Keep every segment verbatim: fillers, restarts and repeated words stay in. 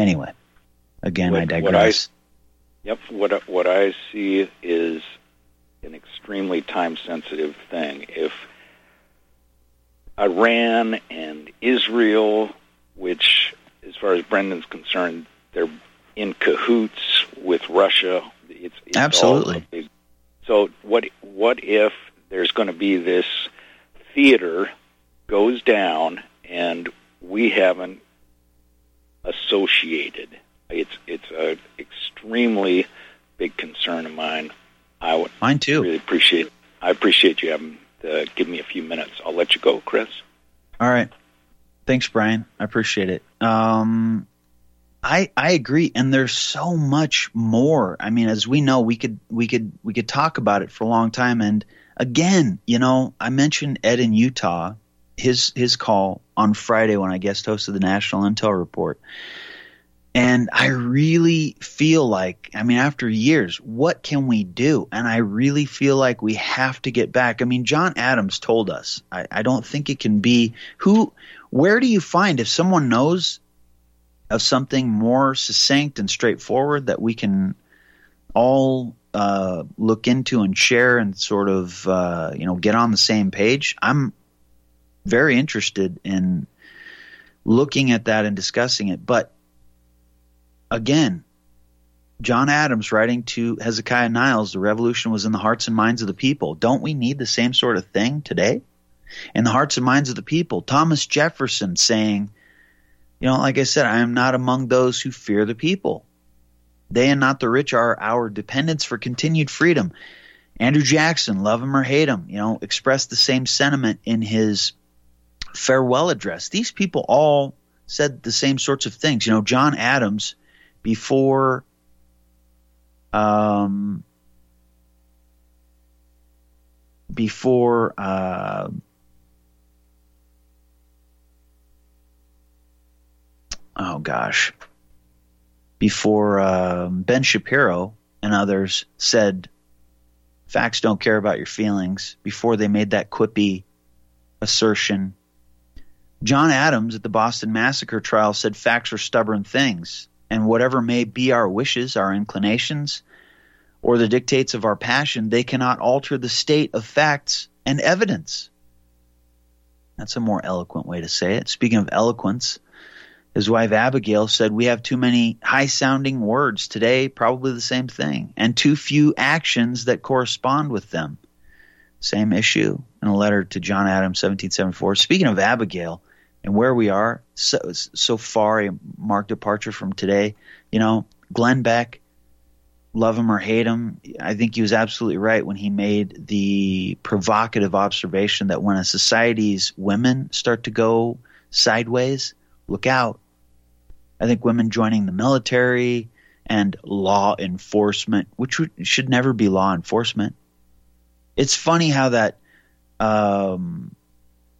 Anyway, again, what, I digress. What I, yep, what, what I see is an extremely time-sensitive thing. If Iran and Israel, which, as far as Brendan's concerned, they're in cahoots with Russia. It's, it's Absolutely. All a big, so what? What if there's going to be this theater goes down and we haven't associated? It's it's an extremely big concern of mine. I would mine too. Really appreciate. I appreciate you having to give me a few minutes. I'll let you go, Chris. All right. Thanks, Brian. I appreciate it. Um, I I agree, and there's so much more. I mean, as we know, we could we could we could talk about it for a long time. And again, you know, I mentioned Ed in Utah, his his call on Friday when I guest hosted the National Intel Report. And I really feel like, I mean, after years, what can we do? And I really feel like we have to get back. I mean, John Adams told us, I, I don't think it can be who, where do you find, if someone knows of something more succinct and straightforward that we can all uh, look into and share and sort of, uh, you know, get on the same page? I'm very interested in looking at that and discussing it. But again, John Adams writing to Hezekiah Niles, the revolution was in the hearts and minds of the people. Don't we need the same sort of thing today? In the hearts and minds of the people. Thomas Jefferson saying, you know, like I said, I am not among those who fear the people. They and not the rich are our dependents for continued freedom. Andrew Jackson, love him or hate him, you know, expressed the same sentiment in his farewell address. These people all said the same sorts of things. You know, John Adams, before um, before uh, oh gosh, before uh, Ben Shapiro and others said facts don't care about your feelings, before they made that quippy assertion, John Adams at the Boston Massacre trial said facts are stubborn things. And whatever may be our wishes, our inclinations, or the dictates of our passion, they cannot alter the state of facts and evidence. That's a more eloquent way to say it. Speaking of eloquence, his wife Abigail said, we have too many high-sounding words today, probably the same thing, and too few actions that correspond with them. Same issue in a letter to John Adams, seventeen seventy-four. Speaking of Abigail, and where we are, so, so far a marked departure from today. You know, Glenn Beck, love him or hate him, I think he was absolutely right when he made the provocative observation that when a society's women start to go sideways, look out. I think women joining the military and law enforcement, which should never be law enforcement. It's funny how that um, –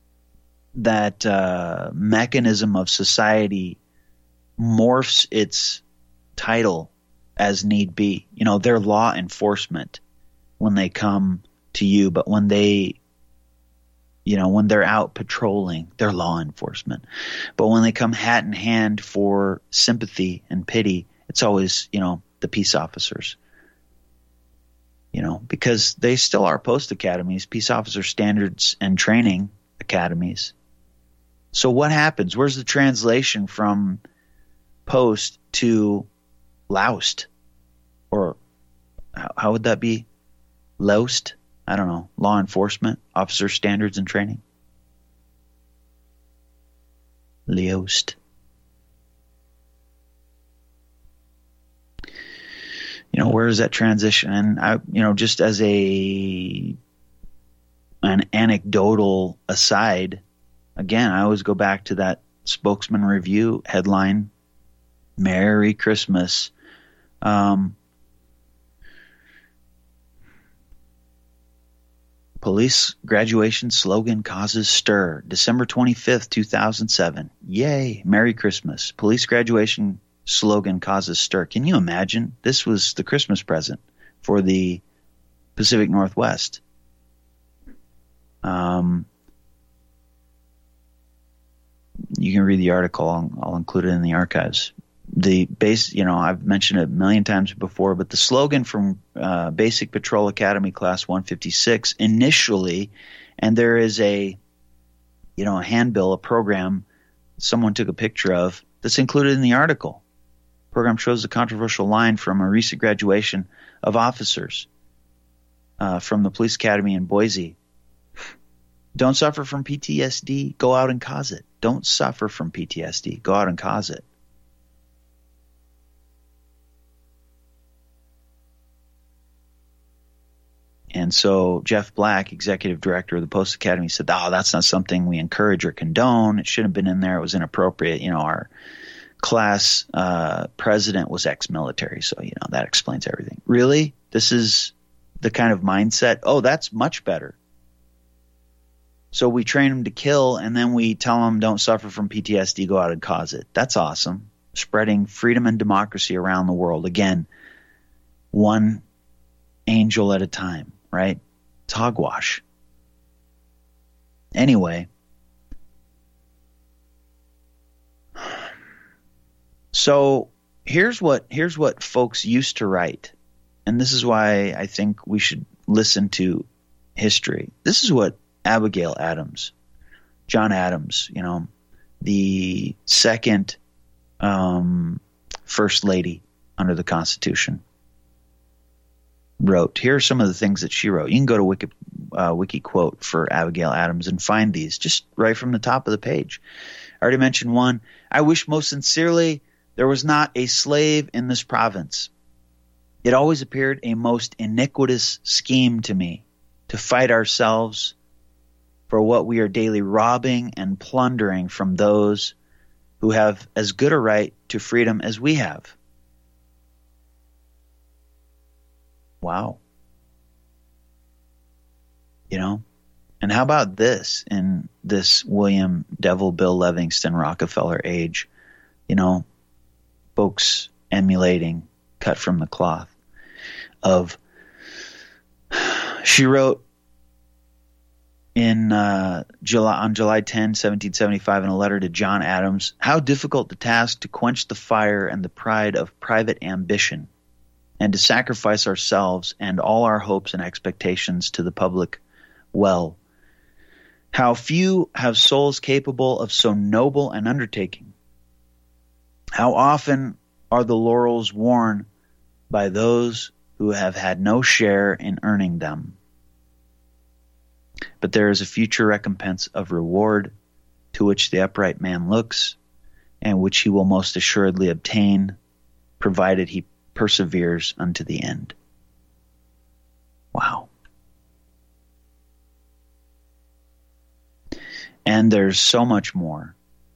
that uh, mechanism of society morphs its title as need be. You know, they're law enforcement when they come to you, but when they, you know, when they're out patrolling, they're law enforcement. But when they come hat in hand for sympathy and pity, it's always, you know, the peace officers. You know, because they still are post academies, peace officer standards and training academies. So what happens? Where's the translation from post to loust? Or how, how would that be? Loust? I don't know. Law enforcement, officer standards and training. Leost. You know, where is that transition? And I, you know, just as a an anecdotal aside, again, I always go back to that Spokesman Review headline, Merry Christmas. Um, police graduation slogan causes stir. December twenty-fifth, two thousand seven. Yay, Merry Christmas. Police graduation slogan causes stir. Can you imagine? This was the Christmas present for the Pacific Northwest. Um, you can read the article. I'll, I'll include it in the archives. the base, you know, I've mentioned it a million times before, but the slogan from uh, Basic Patrol Academy Class one fifty-six initially, and there is a, you know, a handbill, a program someone took a picture of that's included in the article. The program shows the controversial line from a recent graduation of officers uh, from the police academy in Boise. Don't suffer from P T S D, go out and cause it. Don't suffer from P T S D, go out and cause it. And so Jeff Black, executive director of the Post Academy, said, oh, that's not something we encourage or condone. It shouldn't have been in there. It was inappropriate. You know, our class uh, president was ex-military, so, you know, that explains everything. Really? This is the kind of mindset? Oh, that's much better. So we train them to kill, and then we tell them don't suffer from P T S D, go out and cause it. That's awesome. Spreading freedom and democracy around the world. Again, one angel at a time. Right? It's hogwash. Anyway, so here's what here's what folks used to write, and this is why I think we should listen to history. This is what Abigail Adams, John Adams, you know, the second um, first lady under the Constitution, wrote. Here are some of the things that she wrote. You can go to Wiki, uh, Wiki quote for Abigail Adams and find these just right from the top of the page. I already mentioned one. I wish most sincerely there was not a slave in this province. It always appeared a most iniquitous scheme to me to fight ourselves for what we are daily robbing and plundering from those who have as good a right to freedom as we have. Wow. You know? And how about this in this William Devil Bill Livingston Rockefeller age? You know, folks emulating, cut from the cloth of, she wrote in uh, July on July tenth, seventeen seventy-five in a letter to John Adams, how difficult the task to quench the fire and the pride of private ambition, and to sacrifice ourselves and all our hopes and expectations to the public well. How few have souls capable of so noble an undertaking. How often are the laurels worn by those who have had no share in earning them. But there is a future recompense of reward to which the upright man looks, and which he will most assuredly obtain, provided he perseveres unto the end. Wow. And there's so much more.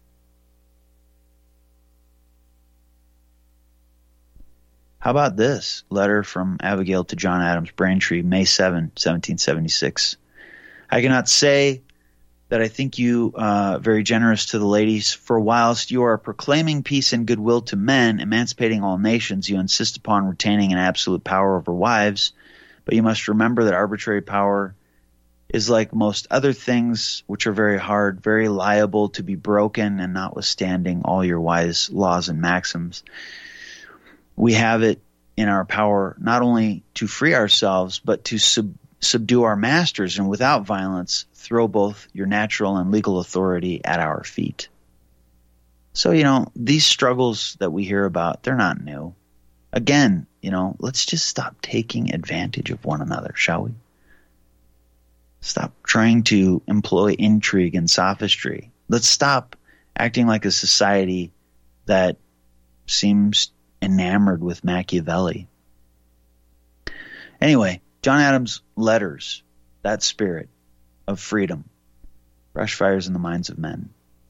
How about this letter from Abigail to John Adams Braintree, May seventh, seventeen seventy-six? I cannot say that I think you uh, very generous to the ladies, for whilst you are proclaiming peace and goodwill to men, emancipating all nations, you insist upon retaining an absolute power over wives. But you must remember that arbitrary power is like most other things which are very hard, very liable to be broken, and notwithstanding all your wise laws and maxims, we have it in our power not only to free ourselves, but to sub- subdue our masters, and without violence throw both your natural and legal authority at our feet. So, you know, these struggles that we hear about, they're not new. Again, you know, let's just stop taking advantage of one another, shall we? Stop trying to employ intrigue and sophistry. Let's stop acting like a society that seems enamored with Machiavelli. Anyway, John Adams' letters, that spirit of freedom, brush fires in the minds of men.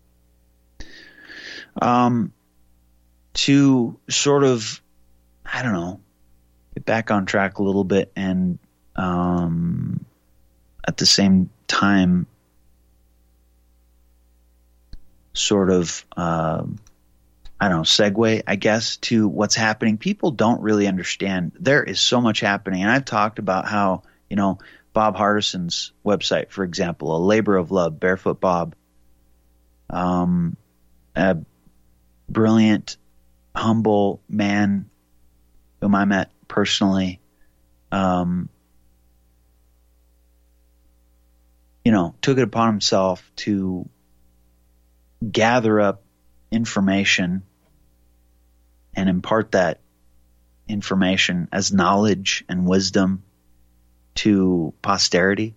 Um, to sort of, I don't know, get back on track a little bit, and um, at the same time, sort of, uh, I don't know, segue, I guess, to what's happening. People don't really understand. There is so much happening. And I've talked about how, you know, Bob Hardison's website, for example, A Labor of Love, Barefoot Bob, um, a brilliant humble man whom I met personally, um, you know, took it upon himself to gather up information and impart that information as knowledge and wisdom to posterity.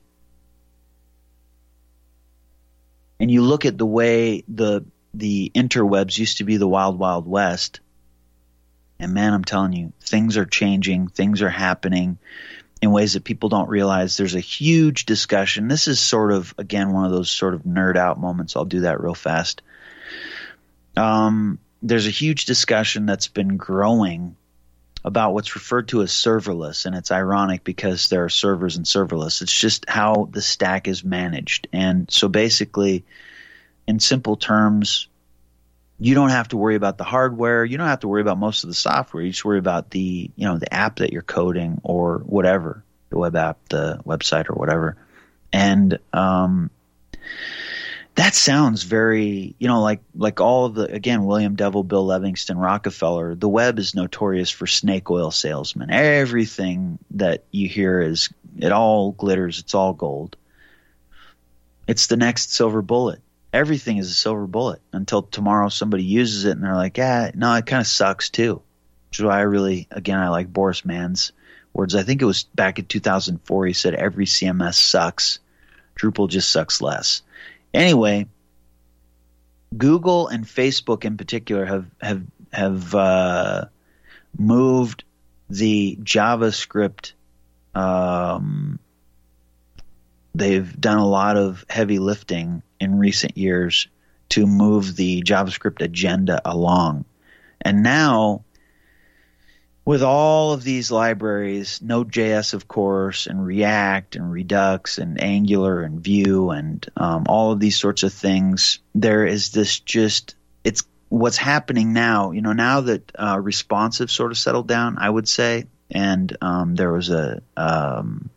And you look at the way the the interwebs used to be the wild, wild west, and man, I'm telling you, things are changing, things are happening in ways that people don't realize. There's a huge discussion. This is sort of, again, one of those sort of nerd out moments. I'll do that real fast. Um, there's a huge discussion that's been growing about what's referred to as serverless, and it's ironic because there are servers and serverless. It's just how the stack is managed. And so basically, in simple terms, you don't have to worry about the hardware. You don't have to worry about most of the software. You just worry about the, you know, the app that you're coding or whatever, the web app, the website or whatever. And um, that sounds very, you know, like like all of the, again, William Devil, Bill Livingston, Rockefeller. The web is notorious for snake oil salesmen. Everything that you hear is, it all glitters. It's all gold. It's the next silver bullet. Everything is a silver bullet until tomorrow somebody uses it and they're like, yeah, no, it kind of sucks too. Which is why I really, again, I like Boris Mann's words. I think it was back in two thousand four. He said, every C M S sucks. Drupal just sucks less. Anyway, Google and Facebook in particular have, have, have uh, moved the JavaScript. Um, they've done a lot of heavy lifting in recent years to move the JavaScript agenda along. And now, with all of these libraries, Node.js, of course, and React and Redux and Angular and Vue and um, all of these sorts of things, there is this just, it's what's happening now, you know, now that uh, responsive sort of settled down, I would say, and um, there was a, um,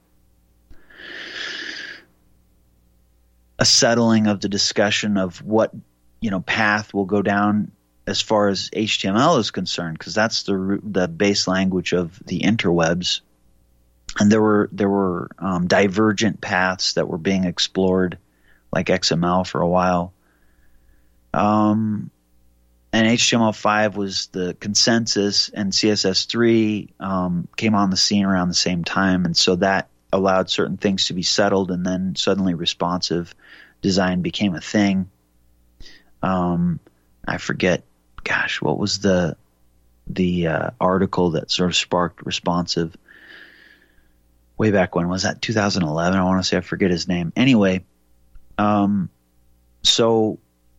a settling of the discussion of what, you know, path will go down as far as H T M L is concerned, because that's the the base language of the interwebs. And there were there were um, divergent paths that were being explored, like X M L for a while. Um, and H T M L five was the consensus, and C S S three um, came on the scene around the same time, and so that allowed certain things to be settled, and then suddenly responsive design became a thing. Um, I forget, gosh, what was the the uh, article that sort of sparked responsive way back when? Was that two thousand eleven? I want to say, I forget his name. Anyway, um, so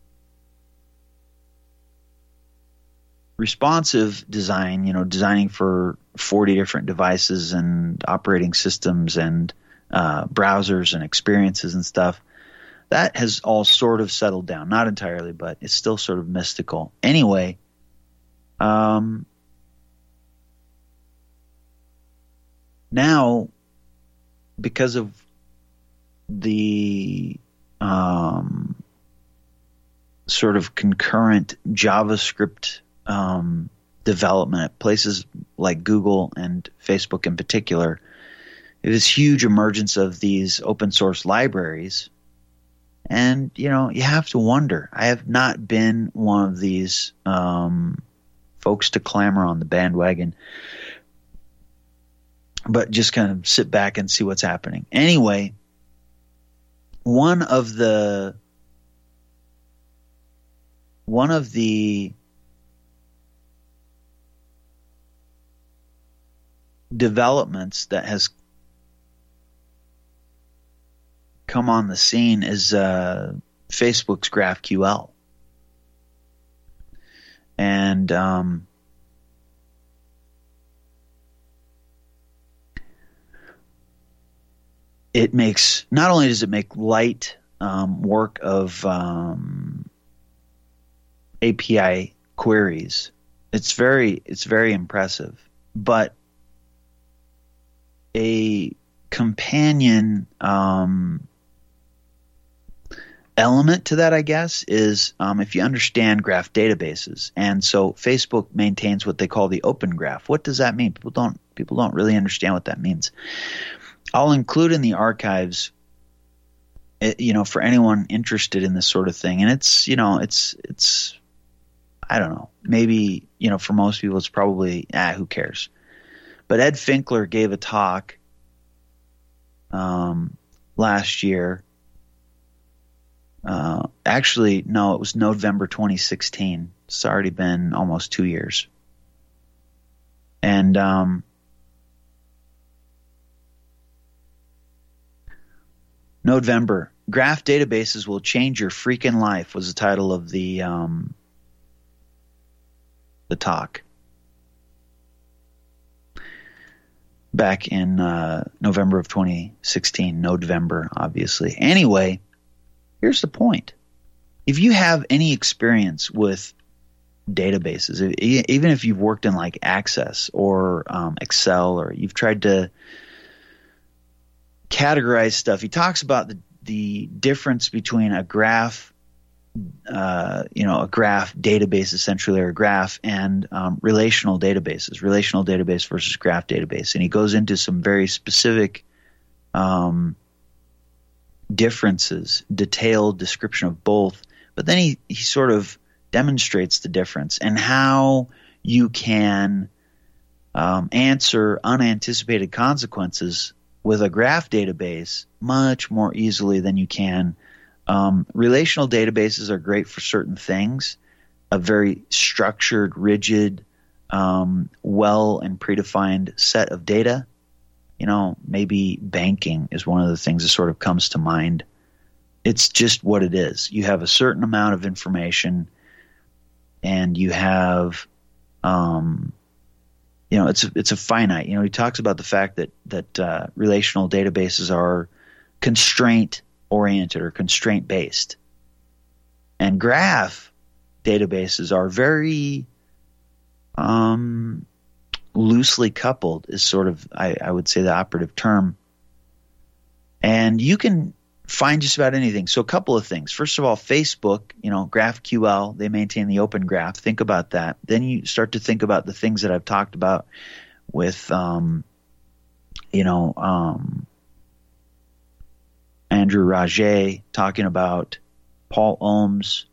responsive design, you know, designing for forty different devices and operating systems and uh, browsers and experiences and stuff, that has all sort of settled down. Not entirely, but it's still sort of mystical. Anyway, um, now, because of the um, sort of concurrent JavaScript um, development at places like Google and Facebook in particular, this huge emergence of these open source libraries. And, you know, you have to wonder. I have not been one of these um, folks to clamor on the bandwagon, but just kind of sit back and see what's happening. Anyway, one of the one of the developments that has come on the scene is uh, Facebook's GraphQL. And um, it makes, not only does it make light um, work of um, A P I queries, it's very, it's very impressive, but a companion um, element to that, I guess, is um, if you understand graph databases. And so Facebook maintains what they call the Open Graph. What does that mean? People don't people don't really understand what that means. I'll include in the archives, it, you know, for anyone interested in this sort of thing. And it's, you know, it's it's I don't know, maybe, you know, for most people it's probably ah, who cares? But Ed Finkler gave a talk um, last year. Uh, actually, no, it was November twenty sixteen. It's already been almost two years. And um, November, graph databases will change your freaking life was the title of the um, the talk back in uh, November of twenty sixteen. November, obviously. Anyway. Here's the point. If you have any experience with databases, even if you've worked in like Access or um, Excel, or you've tried to categorize stuff, he talks about the, the difference between a graph, uh, you know, a graph database essentially, or a graph, and um, relational databases, relational database versus graph database. And he goes into some very specific um differences, detailed description of both, but then he, he sort of demonstrates the difference and how you can um, answer unanticipated consequences with a graph database much more easily than you can. Um, relational databases are great for certain things, a very structured, rigid, um, well and predefined set of data. You know, maybe banking is one of the things that sort of comes to mind. It's just what it is. You have a certain amount of information, and you have, um, you know, it's a, it's a finite. You know, he talks about the fact that that uh, relational databases are constraint oriented or constraint based, and graph databases are very um, loosely coupled is sort of, I, I would say, the operative term. And you can find just about anything. So a couple of things. First of all, Facebook, you know, GraphQL, they maintain the Open Graph. Think about that. Then you start to think about the things that I've talked about with, um, you know, um, Andrew Raje talking about Paul Ohm's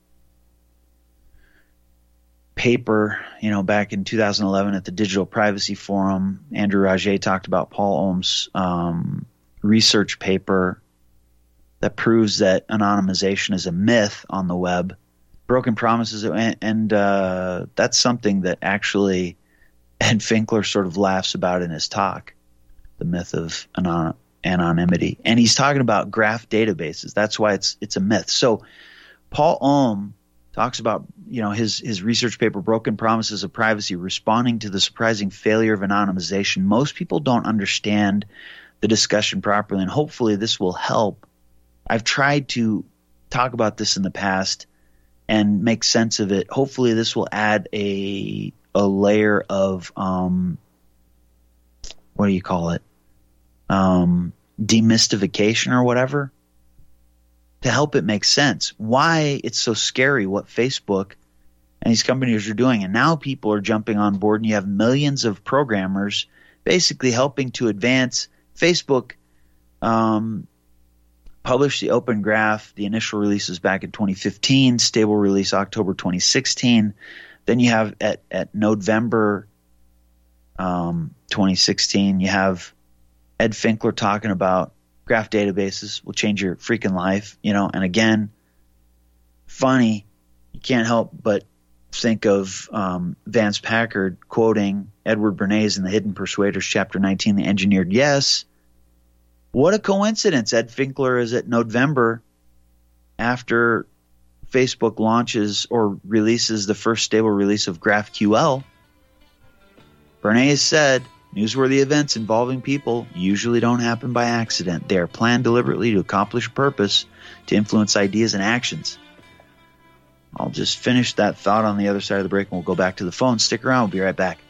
paper, you know, back in two thousand eleven at the Digital Privacy Forum. Andrew Raje talked about Paul Ohm's um, research paper that proves that anonymization is a myth on the web. Broken promises, and, and uh, that's something that actually Ed Finkler sort of laughs about in his talk, the myth of anon- anonymity. And he's talking about graph databases. That's why it's it's a myth. So Paul Ohm talks about, you know, his his research paper, Broken Promises of Privacy, responding to the surprising failure of anonymization. Most people don't understand the discussion properly, and hopefully this will help. I've tried to talk about this in the past and make sense of it. Hopefully this will add a a layer of um what do you call it? Um demystification or whatever, to help it make sense. Why it's so scary what Facebook and these companies are doing. And now people are jumping on board, and you have millions of programmers basically helping to advance. Facebook um, published the Open Graph. The initial releases back in twenty fifteen, stable release October twenty sixteen. Then you have at, at November um, twenty sixteen, you have Ed Finkler talking about graph databases will change your freaking life, you know. And again, funny, you can't help but think of um, Vance Packard quoting Edward Bernays in The Hidden Persuaders, Chapter nineteen, The Engineered Yes. What a coincidence. Ed Finkler is at November, after Facebook launches or releases the first stable release of GraphQL. Bernays said, newsworthy events involving people usually don't happen by accident. They are planned deliberately to accomplish a purpose, to influence ideas and actions. I'll just finish that thought on the other side of the break, and we'll go back to the phone. Stick around. We'll be right back.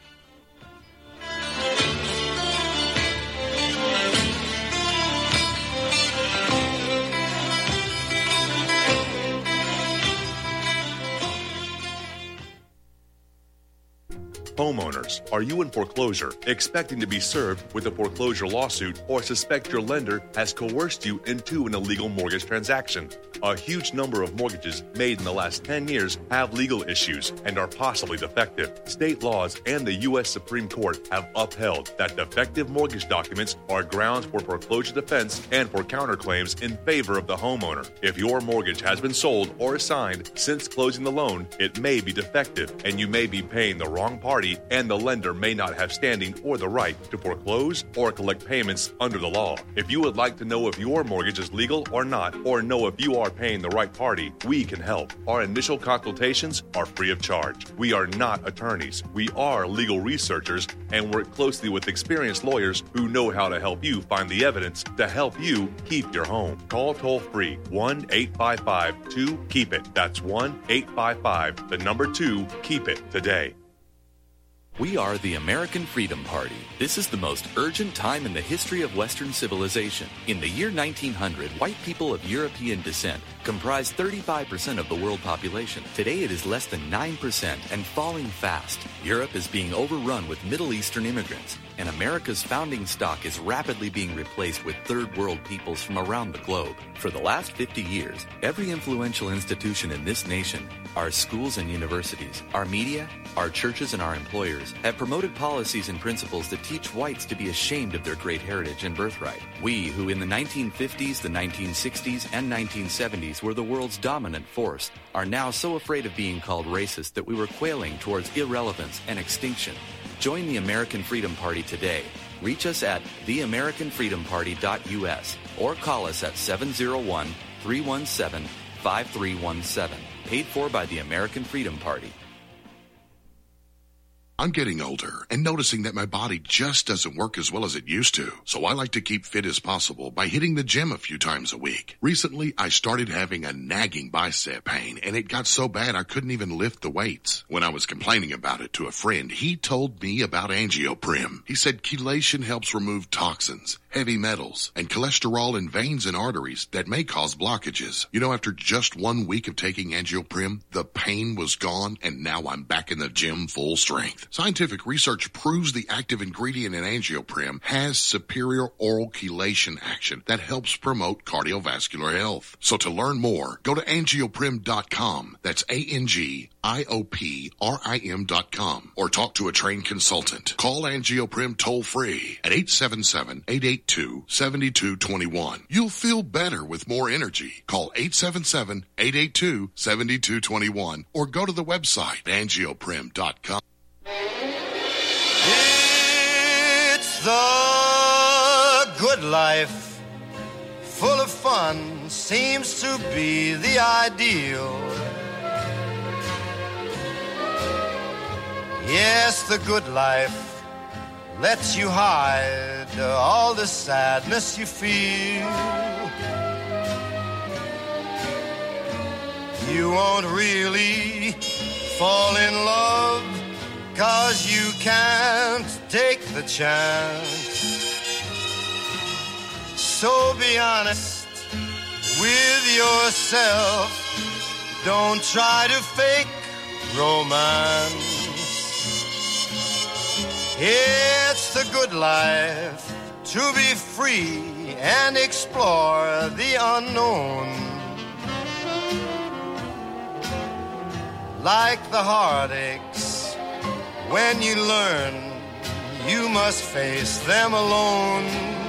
Homeowners, are you in foreclosure, expecting to be served with a foreclosure lawsuit, or suspect your lender has coerced you into an illegal mortgage transaction? A huge number of mortgages made in the last ten years have legal issues and are possibly defective. State laws and the U S Supreme Court have upheld that defective mortgage documents are grounds for foreclosure defense and for counterclaims in favor of the homeowner. If your mortgage has been sold or assigned since closing the loan, it may be defective and you may be paying the wrong party, and the lender may not have standing or the right to foreclose or collect payments under the law. If you would like to know if your mortgage is legal or not, or know if you are paying the right party, we can help. Our initial consultations are free of charge. We are not attorneys. We are legal researchers and work closely with experienced lawyers who know how to help you find the evidence to help you keep your home. Call toll free one eight five five two keep it. That's one eight five five, the number two, keep it today. We are the American Freedom Party. This is the most urgent time in the history of Western civilization. In the year nineteen hundred, white people of European descent comprised thirty-five percent of the world population. Today it is less than nine percent and falling fast. Europe is being overrun with Middle Eastern immigrants, and America's founding stock is rapidly being replaced with third world peoples from around the globe. For the last fifty years, every influential institution in this nation, our schools and universities, our media, our churches and our employers have promoted policies and principles that teach whites to be ashamed of their great heritage and birthright. We, who in the nineteen fifties, the nineteen sixties, and nineteen seventies were the world's dominant force, are now so afraid of being called racist that we were quailing towards irrelevance and extinction. Join the American Freedom Party today. Reach us at the american freedom party dot u s or call us at seven oh one, three one seven, five three one seven. Paid for by the American Freedom Party. I'm getting older and noticing that my body just doesn't work as well as it used to. So I like to keep fit as possible by hitting the gym a few times a week. Recently, I started having a nagging bicep pain, and it got so bad I couldn't even lift the weights. When I was complaining about it to a friend, he told me about Angioprim. He said chelation helps remove toxins, heavy metals, and cholesterol in veins and arteries that may cause blockages. You know, after just one week of taking Angioprim, the pain was gone, and now I'm back in the gym full strength. Scientific research proves the active ingredient in Angioprim has superior oral chelation action that helps promote cardiovascular health. So to learn more, go to angioprim dot com. That's A N G I O P R I M dot com. Or talk to a trained consultant. Call Angioprim toll free at eight seven seven, eight eight two, seven two two one. You'll feel better with more energy. Call eight seven seven, eight eight two, seven two two one or go to the website angioprim dot com. It's the good life, full of fun, seems to be the ideal. Yes, the good life lets you hide all the sadness you feel. You won't really fall in love, 'cause you can't take the chance. So be honest with yourself. Don't try to fake romance. It's the good life to be free and explore the unknown. Like the heartaches, when you learn, you must face them alone.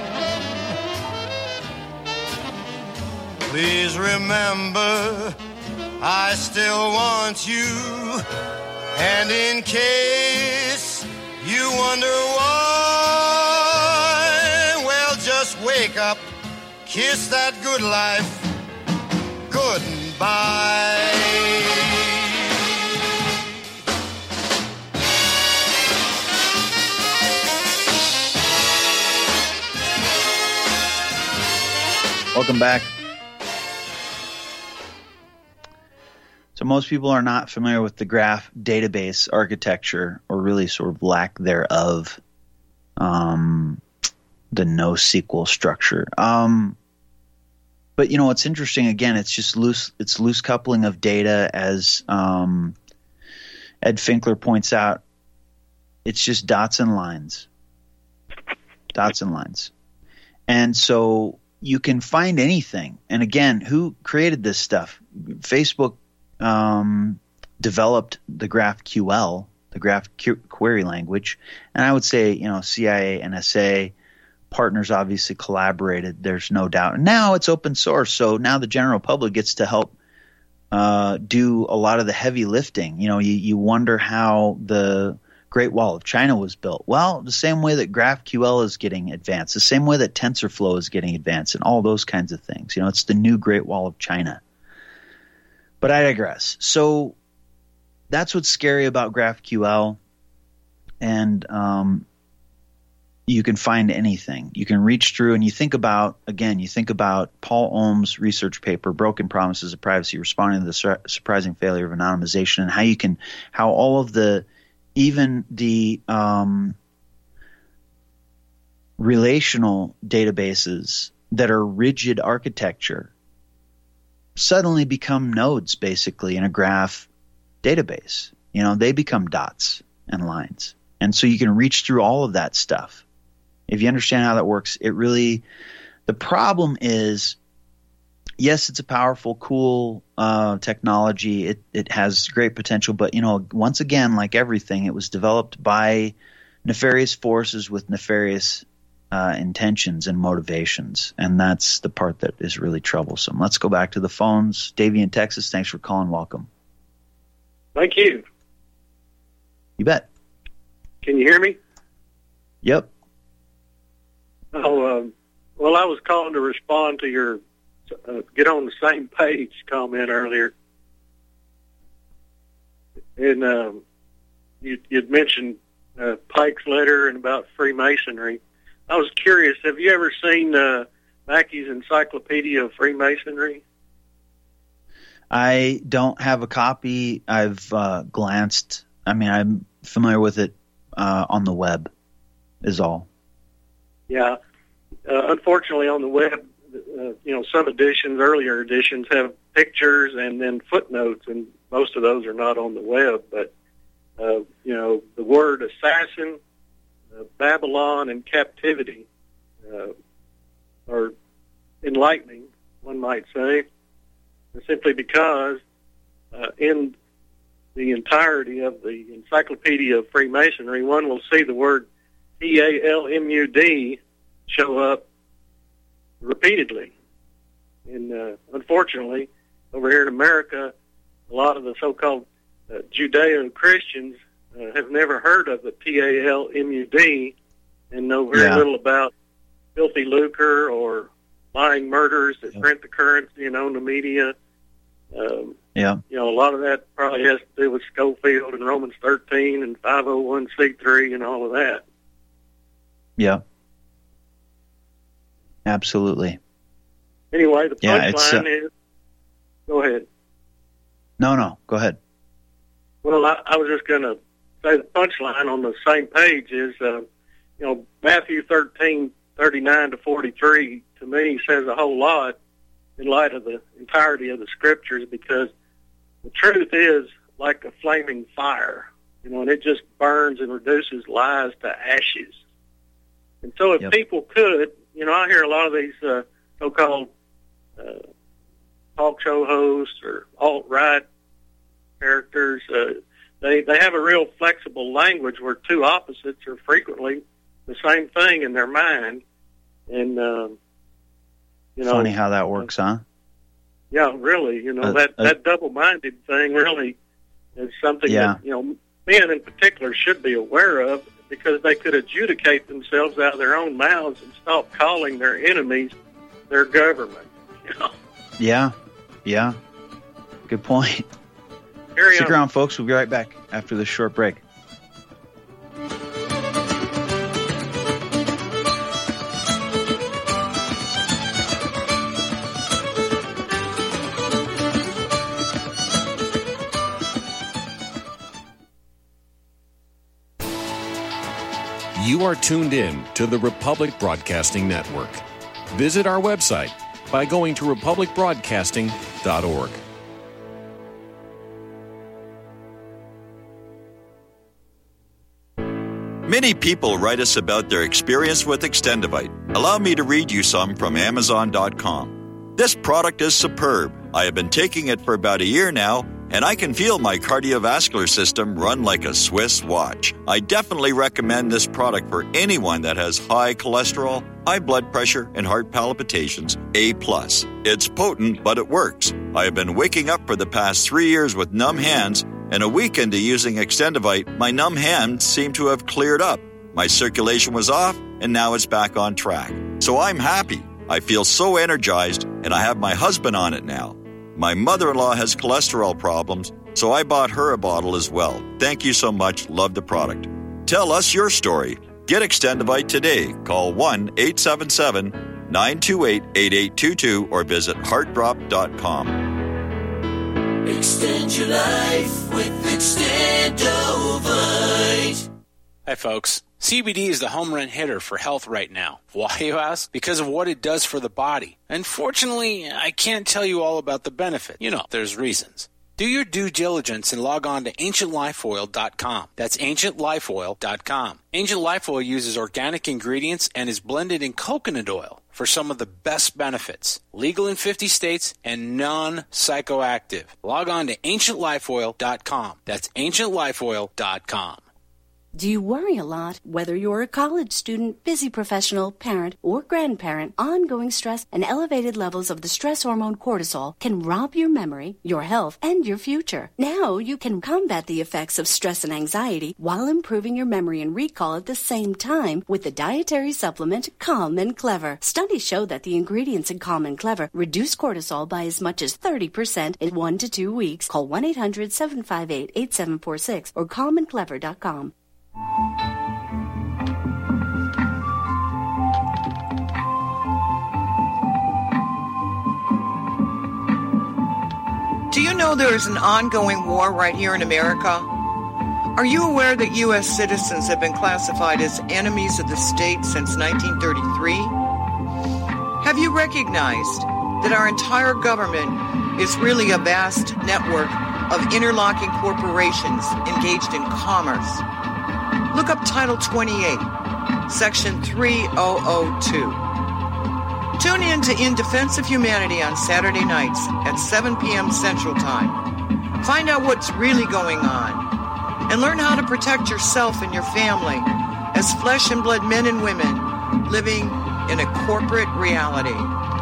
Please remember, I still want you. And in case you wonder why, well, just wake up, kiss that good life goodbye. Welcome back. So most people are not familiar with the graph database architecture, or really sort of lack thereof, um, the NoSQL structure. Um, but, you know, what's interesting, again, it's just loose, it's loose coupling of data, as um, Ed Finkler points out. It's just dots and lines. Dots and lines. And so you can find anything. And again, who created this stuff? Facebook um, developed the GraphQL, the Graph Query language. And I would say, you know, C I A, N S A, partners obviously collaborated. There's no doubt. And now it's open source. So now the general public gets to help uh, do a lot of the heavy lifting. You know, you, you wonder how the Great Wall of China was built. Well, the same way that GraphQL is getting advanced, the same way that TensorFlow is getting advanced, and all those kinds of things. You know, it's the new Great Wall of China. But I digress. So that's what's scary about GraphQL, and um, you can find anything. You can reach through, and you think about, again, you think about Paul Ohm's research paper, Broken Promises of Privacy, Responding to the Sur- Surprising Failure of Anonymization, and how you can, how all of the even the um, relational databases that are rigid architecture suddenly become nodes, basically, in a graph database. You know, they become dots and lines. And so you can reach through all of that stuff. If you understand how that works, it really – the problem is, yes, it's a powerful, cool uh, technology. It it has great potential, but you know, once again, like everything, it was developed by nefarious forces with nefarious uh, intentions and motivations, and that's the part that is really troublesome. Let's go back to the phones. Davey in Texas, thanks for calling. Welcome. Thank you. You bet. Can you hear me? Yep. Oh, um, well, I was calling to respond to your Uh, get on the same page comment earlier. And um, you, you'd mentioned uh, Pike's letter and about Freemasonry. I was curious, have you ever seen uh, Mackey's Encyclopedia of Freemasonry? I don't have a copy. I've uh, glanced. I mean, I'm familiar with it uh, on the web, is all. Yeah. Uh, unfortunately, on the web, Uh, you know, some editions, earlier editions, have pictures and then footnotes, and most of those are not on the web. But, uh, you know, the word assassin, uh, Babylon, and captivity uh, are enlightening, one might say, simply because uh, in the entirety of the Encyclopedia of Freemasonry, one will see the word P A L M U D show up repeatedly. And uh, unfortunately, over here in America, a lot of the so-called uh, Judeo-Christians uh, have never heard of the P A L M U D and know very yeah. little about filthy lucre or lying murders that yeah. print the currency and own the media. Um, yeah. You know, a lot of that probably has to do with Schofield and Romans thirteen and five oh one c three and all of that. Yeah. Absolutely. Anyway, the yeah, punchline uh, is... Go ahead. No, no. Go ahead. Well, I, I was just going to say the punchline on the same page is, uh, you know, Matthew thirteen, thirty-nine to forty-three, to me, says a whole lot in light of the entirety of the Scriptures, because the truth is like a flaming fire, you know, and it just burns and reduces lies to ashes. And so if yep. people could, you know, I hear a lot of these uh, so-called uh, talk show hosts or alt-right characters, uh, they, they have a real flexible language where two opposites are frequently the same thing in their mind. And, um, you know... Funny how that works, huh? Yeah, really. You know, uh, that, uh, that double-minded thing really is something yeah. that, you know, men in particular should be aware of, because they could adjudicate themselves out of their own mouths and stop calling their enemies their government. You know? Yeah, yeah. Good point. Carry Stick on. around, folks. We'll be right back after this short break. You are tuned in to the Republic Broadcasting Network. Visit our website by going to republic broadcasting dot org. Many people write us about their experience with Extendivite. Allow me to read you some from Amazon dot com. This product is superb. I have been taking it for about a year now, and I can feel my cardiovascular system run like a Swiss watch. I definitely recommend this product for anyone that has high cholesterol, high blood pressure, and heart palpitations, A plus. It's potent, but it works. I have been waking up for the past three years with numb hands, and a week into using Extendivite, my numb hands seem to have cleared up. My circulation was off, and now it's back on track. So I'm happy. I feel so energized, and I have my husband on it now. My mother-in-law has cholesterol problems, so I bought her a bottle as well. Thank you so much. Love the product. Tell us your story. Get Extendivite today. Call one eight seven seven, nine two eight, eight eight two two or visit heart drop dot com. Extend your life with Extendovite. Hi, folks. C B D is the home run hitter for health right now. Why, you ask? Because of what it does for the body. Unfortunately, I can't tell you all about the benefit. You know, there's reasons. Do your due diligence and log on to ancient life oil dot com. That's ancient life oil dot com. Ancient Life Oil uses organic ingredients and is blended in coconut oil for some of the best benefits. Legal in fifty states and non-psychoactive. Log on to ancient life oil dot com. That's ancient life oil dot com. Do you worry a lot? Whether you're a college student, busy professional, parent, or grandparent, ongoing stress and elevated levels of the stress hormone cortisol can rob your memory, your health, and your future. Now you can combat the effects of stress and anxiety while improving your memory and recall at the same time with the dietary supplement Calm and Clever. Studies show that the ingredients in Calm and Clever reduce cortisol by as much as thirty percent in one to two weeks. Call one eight hundred, seven five eight, eight seven four six or calm and clever dot com. Do you know there is an ongoing war right here in America? Are you aware that U S citizens have been classified as enemies of the state since nineteen thirty-three? Have you recognized that our entire government is really a vast network of interlocking corporations engaged in commerce? Look up Title twenty-eight, Section three thousand two. Tune in to In Defense of Humanity on Saturday nights at seven p.m. Central Time. Find out what's really going on and learn how to protect yourself and your family as flesh and blood men and women living in a corporate reality.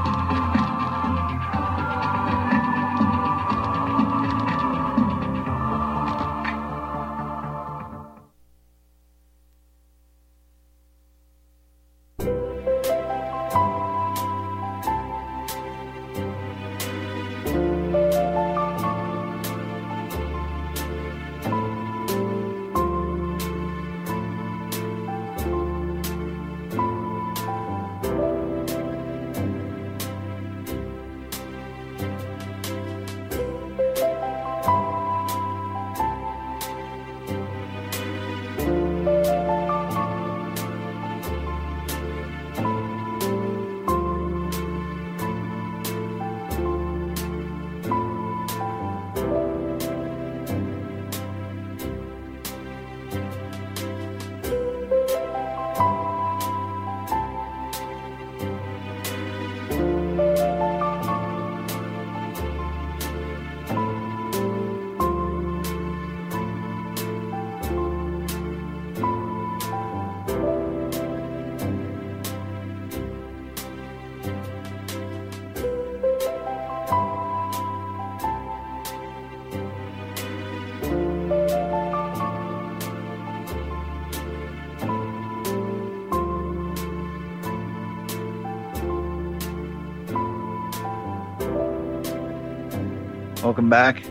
Welcome back.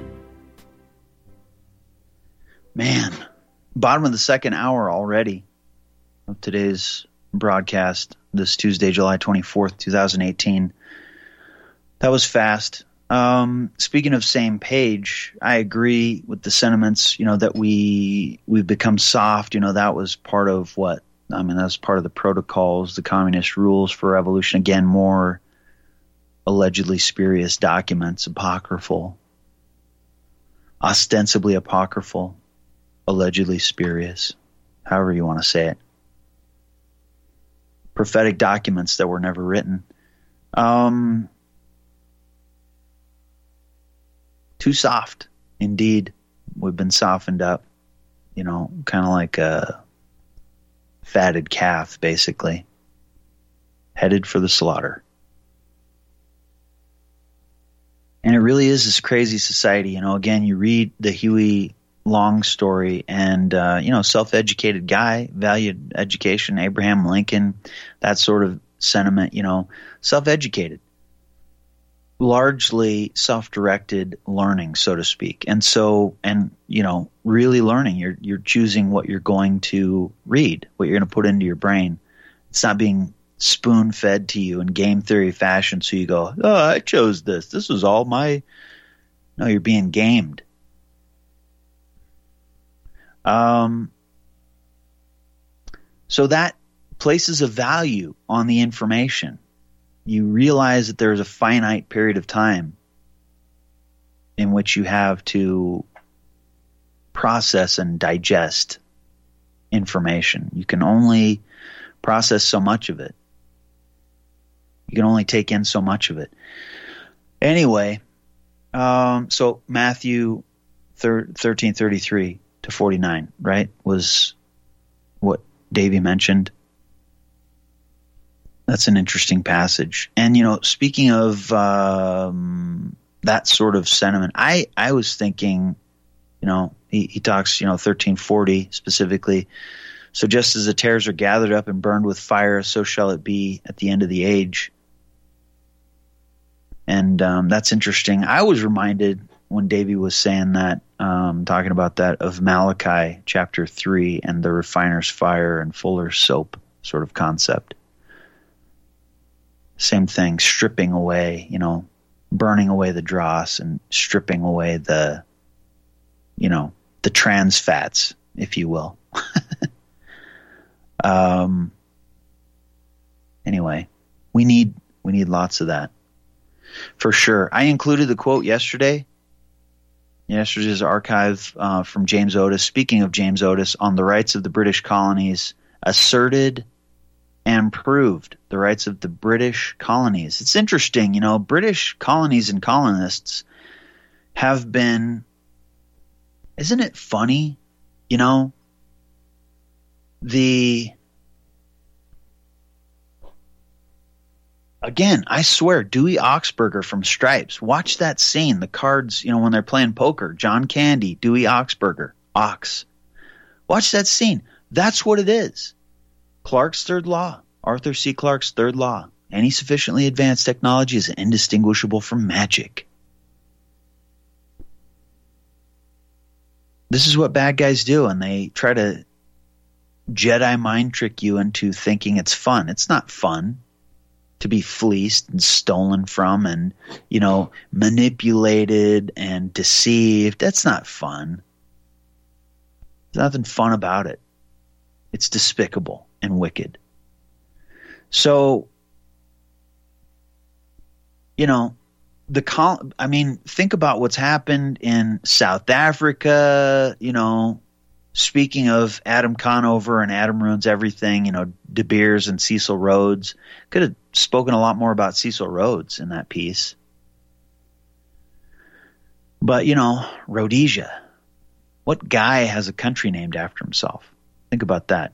Man, bottom of the second hour already of today's broadcast, this Tuesday, July twenty-fourth, twenty eighteen. That was fast. Um, speaking of same page, I agree with the sentiments, you know, that we, we've become soft. You know, that was part of what, I mean, that's part of the protocols, the communist rules for revolution. Again, more allegedly spurious documents, apocryphal, ostensibly apocryphal, allegedly spurious. however you want to say it. Prophetic documents that were never written. Um, too soft, indeed. We've been softened up, you know, kind of like a fatted calf, basically, headed for the slaughter. And it really is this crazy society. You know, again, you read the Huey Long story, and, uh, you know, self-educated guy, valued education, Abraham Lincoln, that sort of sentiment, you know, self-educated, largely self-directed learning, so to speak. And so, and, you know, really learning, you're, you're choosing what you're going to read, what you're going to put into your brain. It's not being spoon-fed to you in game theory fashion. So you go, oh, I chose this. This was all my, no, you're being gamed. Um, so that places a value on the information. You realize that there's a finite period of time in which you have to process and digest information. You can only process so much of it. You can only take in so much of it. Anyway, um, so Matthew thirteen thirty-three to forty-nine, right, was what Davey mentioned. That's an interesting passage. And, you know, speaking of um, that sort of sentiment, I, I was thinking, you know, he, he talks, you know, thirteen forty specifically. So just as the tares are gathered up and burned with fire, so shall it be at the end of the age. And um, that's interesting. I was reminded when Davey was saying that, um, talking about that, of Malachi chapter three and the refiner's fire and fuller's soap sort of concept. Same thing, stripping away, you know, burning away the dross and stripping away the, you know, the trans fats, if you will. um. Anyway, we need we need lots of that. For sure. I included the quote yesterday, yesterday's archive uh, from James Otis. Speaking of James Otis, on the rights of the British colonies, asserted and proved the rights of the British colonies. It's interesting, you know, British colonies and colonists have been, isn't it funny, you know, the... Again, I swear, Dewey Oxberger from Stripes. Watch that scene. The cards, you know, when they're playing poker. John Candy, Dewey Oxberger, Ox. Watch that scene. That's what it is. Clarke's third law, Arthur C. Clarke's third law. Any sufficiently advanced technology is indistinguishable from magic. This is what bad guys do, and they try to Jedi mind trick you into thinking it's fun. It's not fun to be fleeced and stolen from and, you know, manipulated and deceived. That's not fun. There's nothing fun about it. It's despicable and wicked. So, you know, the col- I mean, think about what's happened in South Africa, you know. Speaking of Adam Conover and Adam Ruins Everything, you know, De Beers and Cecil Rhodes. Could have spoken a lot more about Cecil Rhodes in that piece. But, you know, Rhodesia. What guy has a country named after himself? Think about that.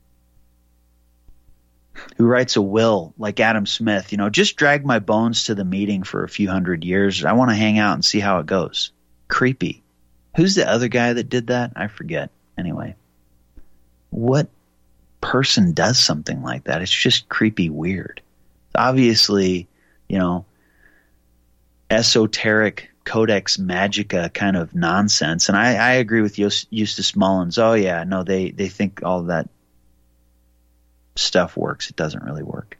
Who writes a will like Adam Smith? You know, just drag my bones to the meeting for a few hundred years. I want to hang out and see how it goes. Creepy. Who's the other guy that did that? I forget. Anyway, what person does something like that? It's just creepy weird. Obviously, you know, esoteric Codex Magica kind of nonsense. And I, I agree with Eustace Mullins. Oh, yeah, no, they, they think all that stuff works. It doesn't really work.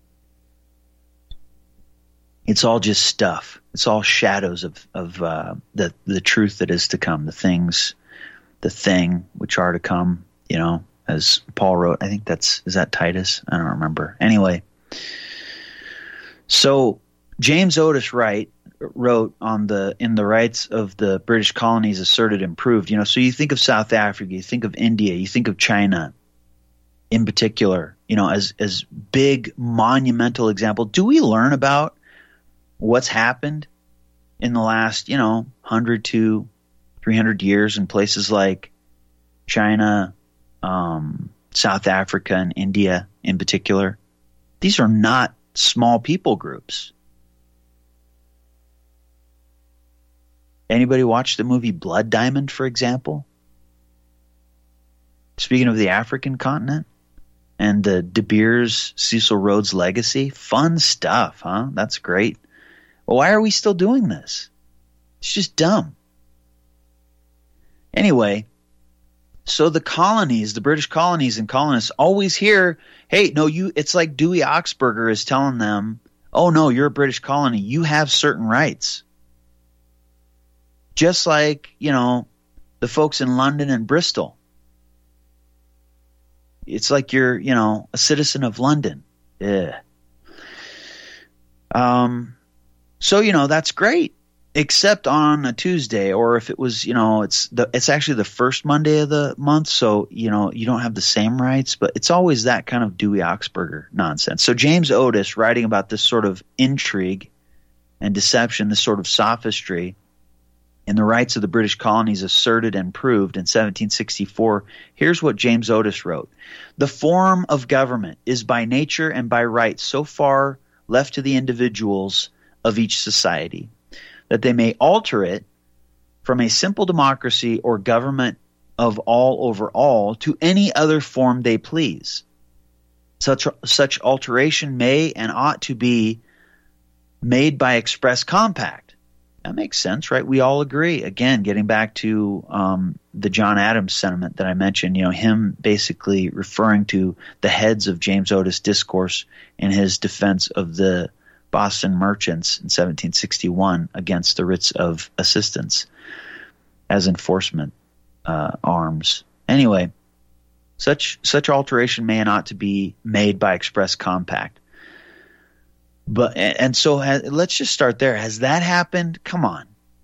It's all just stuff. It's all shadows of, of uh, the, the truth that is to come, the things... the thing which are to come, you know, as Paul wrote. I think that's, is that Titus? I don't remember. Anyway, so James Otis Wright, wrote on the in the rights of the British colonies asserted and proved. You know, so you think of South Africa, you think of India, you think of China in particular, you know, as as big monumental example. Do we learn about what's happened in the last, you know, one hundred to three hundred years in places like China, um, South Africa, and India in particular? These are not small people groups. Anybody watch the movie Blood Diamond, for example? Speaking of the African continent and the De Beers, Cecil Rhodes legacy, fun stuff, huh? That's great. Well, why are we still doing this? It's just dumb. Anyway, so the colonies, the British colonies and colonists always hear, hey, no, you. It's like Dewey Oxburger is telling them, oh, no, you're a British colony. You have certain rights. Just like, you know, the folks in London and Bristol. It's like you're, you know, a citizen of London. Yeah. Um, so, you know, that's great. Except on a Tuesday, or if it was, you know, it's the it's actually the first Monday of the month, so, you know, you don't have the same rights, but it's always that kind of Dewey Oxburger nonsense. So James Otis, writing about this sort of intrigue and deception, this sort of sophistry, in the rights of the British colonies asserted and proved in seventeen sixty-four, here's what James Otis wrote. The form of government is by nature and by right so far left to the individuals of each society that they may alter it from a simple democracy or government of all over all to any other form they please. Such, such alteration may and ought to be made by express compact. That makes sense, right? We all agree. Again, getting back to um, the John Adams sentiment that I mentioned, you know, him basically referring to the heads of James Otis' discourse in his defense of the Boston merchants in seventeen sixty-one against the writs of assistance as enforcement uh, arms. Anyway, such such alteration may and ought to be made by express compact. But and so has, let's just start there. Has that happened? Come on.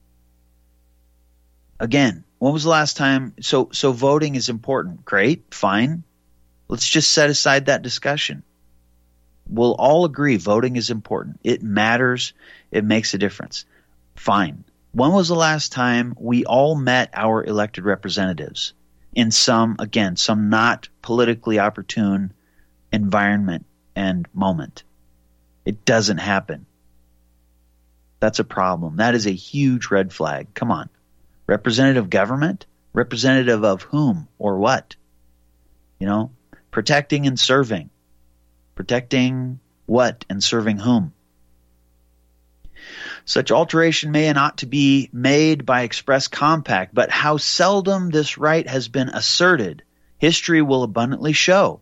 Again, when was the last time? So so voting is important. Great, fine. Let's just set aside that discussion. We'll all agree voting is important. It matters. It makes a difference. Fine. When was the last time we all met our elected representatives in some, again, some not politically opportune environment and moment? It doesn't happen. That's a problem. That is a huge red flag. Come on. Representative government? Representative of whom or what? You know, protecting and serving. Protecting what and serving whom? Such alteration may and ought to be made by express compact, but how seldom this right has been asserted, history will abundantly show.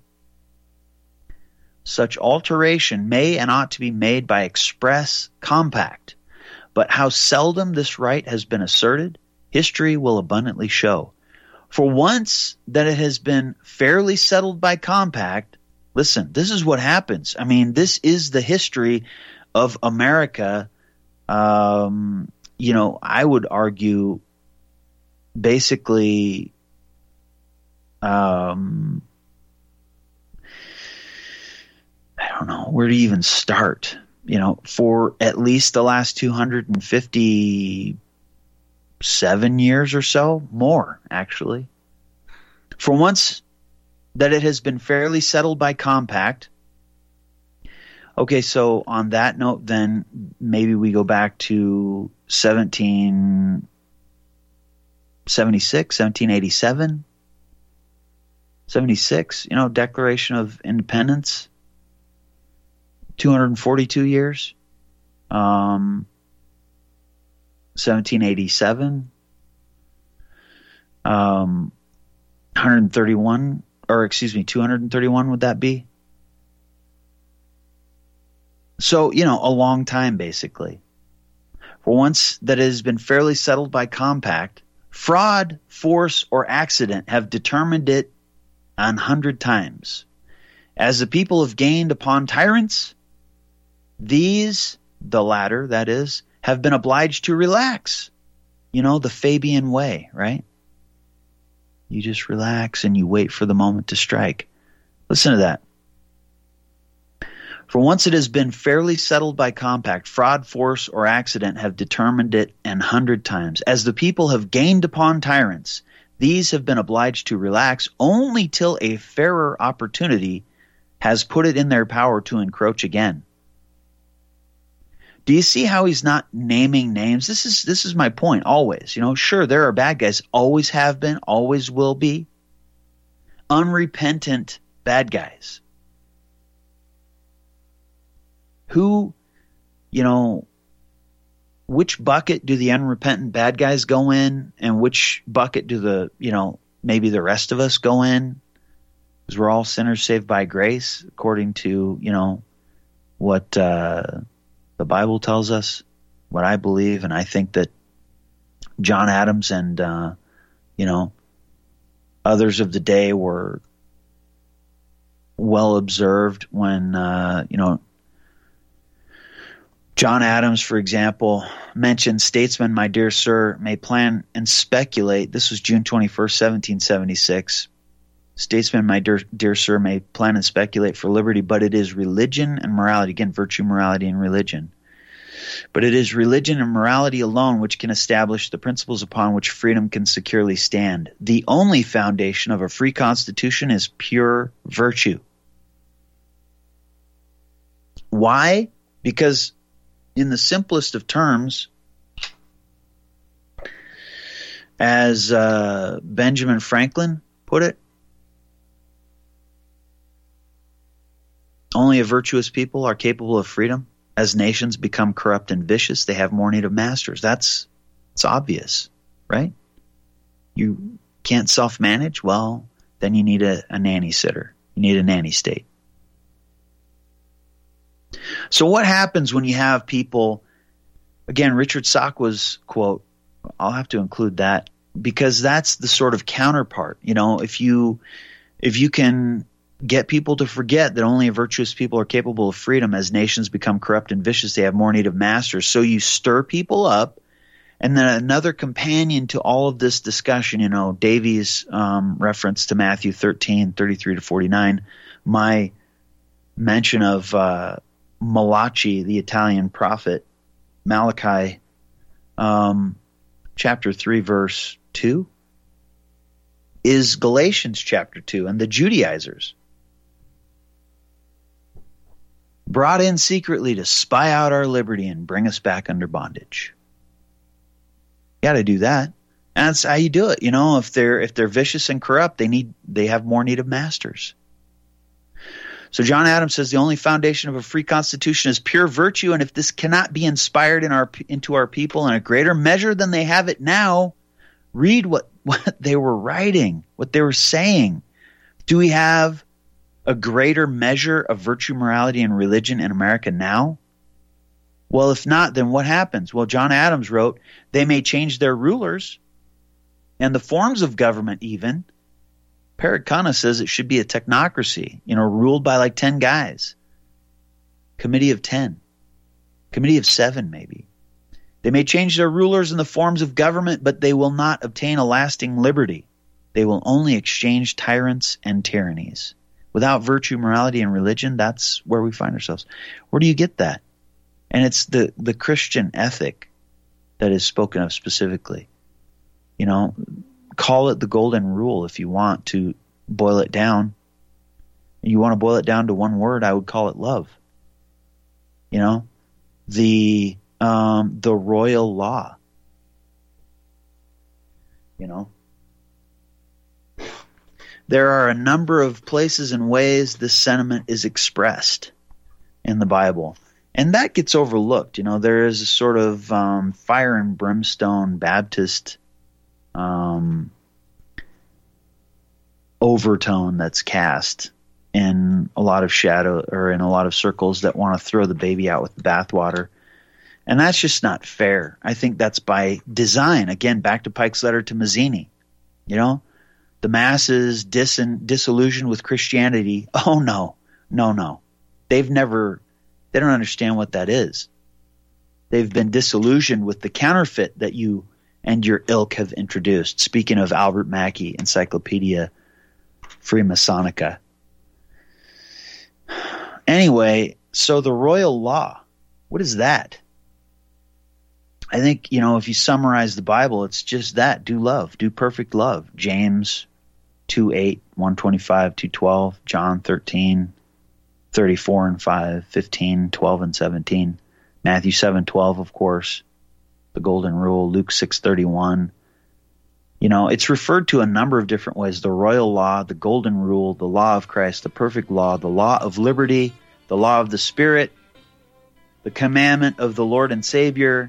Such alteration may and ought to be made by express compact, but how seldom this right has been asserted, history will abundantly show. For once that it has been fairly settled by compact, listen, this is what happens. I mean, this is the history of America. Um, you know, I would argue basically um, I don't know where to even start, you know, for at least the last two hundred fifty-seven years or so, more actually. For once that it has been fairly settled by compact. Okay, so on that note, then maybe we go back to seventeen seventy-six, seventeen eighty-seven, seventy-six, you know, Declaration of Independence. two hundred forty-two years, um, seventeen eighty-seven, um, one hundred thirty-one, or excuse me, two hundred thirty-one would that be? So, you know, a long time basically. For once that it has been fairly settled by compact, fraud, force, or accident have determined it an hundred times. As the people have gained upon tyrants, these, the latter, that is, have been obliged to relax. You know, the Fabian way, right? You just relax and you wait for the moment to strike. Listen to that. For once it has been fairly settled by compact, fraud, force, or accident have determined it an hundred times. As the people have gained upon tyrants, these have been obliged to relax only till a fairer opportunity has put it in their power to encroach again. Do you see how he's not naming names? This is this is my point always. You know, sure, there are bad guys, always have been, always will be. Unrepentant bad guys. Who, you know, which bucket do the unrepentant bad guys go in, and which bucket do the, you know, maybe the rest of us go in? Because we're all sinners saved by grace, according to, you know, what uh, the Bible tells us, what I believe, and I think that John Adams and, uh, you know, others of the day were well observed when, uh, you know, John Adams, for example, mentioned, statesmen, my dear sir, may plan and speculate. This was June twenty-first, seventeen seventy-six. Statesmen, my dear, dear sir, may plan and speculate for liberty, but it is religion and morality. Again, virtue, morality, and religion. But it is religion and morality alone which can establish the principles upon which freedom can securely stand. The only foundation of a free constitution is pure virtue. Why? Because in the simplest of terms, as uh, Benjamin Franklin put it, only a virtuous people are capable of freedom. As nations become corrupt and vicious, they have more need of masters. That's it's obvious, right? You can't self-manage? Well, then you need a, a nanny sitter. You need a nanny state. So what happens when you have people, again, Richard Sakwa's quote, I'll have to include that because that's the sort of counterpart. You know, if you if you can get people to forget that only virtuous people are capable of freedom, as nations become corrupt and vicious, they have more need of masters. So you stir people up. And then another companion to all of this discussion, you know, Davies' um, reference to Matthew thirteen, thirty-three to forty-nine, my mention of uh, Malachi, the Italian prophet, Malachi, um, chapter three, verse two, is Galatians chapter two, and the Judaizers brought in secretly to spy out our liberty and bring us back under bondage. You got to do that. And that's how you do it. You know, if they're if they're vicious and corrupt, they need they have more need of masters. So John Adams says the only foundation of a free constitution is pure virtue, and if this cannot be inspired in our into our people in a greater measure than they have it now, read what, what they were writing, what they were saying. Do we have a greater measure of virtue, morality, and religion in America now? Well, if not, then what happens? Well, John Adams wrote, they may change their rulers and the forms of government even. Parikana says it should be a technocracy, you know, ruled by like ten guys. Committee of ten. Committee of seven, maybe. They may change their rulers and the forms of government, but they will not obtain a lasting liberty. They will only exchange tyrants and tyrannies. Without virtue, morality, and religion, that's where we find ourselves. Where do you get that? And it's the, the Christian ethic that is spoken of specifically. You know, call it the golden rule if you want to boil it down. You want to boil it down to one word, I would call it love. You know, the um, the royal law. You know, there are a number of places and ways this sentiment is expressed in the Bible. And that gets overlooked. You know, there is a sort of um, fire and brimstone Baptist um, overtone that's cast in a lot of shadow or in a lot of circles that want to throw the baby out with the bathwater. And that's just not fair. I think that's by design. Again, back to Pike's letter to Mazzini. You know, the masses dis- disillusioned with Christianity. Oh, no, no, no. They've never... They don't understand what that is. they've been disillusioned with the counterfeit that you and your ilk have introduced. Speaking of Albert Mackey, Encyclopedia Freemasonica. Anyway, so the royal law, what is that? I think, you know, if you summarize the Bible, it's just that. Do love. Do perfect love. James two eight, one twenty-five, two twelve, John thirteen, thirty-four and five, fifteen, twelve and seventeen, Matthew seven twelve, of course, the golden rule, Luke six thirty-one. You know, it's referred to a number of different ways. The royal law, the golden rule, the law of Christ, the perfect law, the law of liberty, the law of the Spirit, the commandment of the Lord and Savior,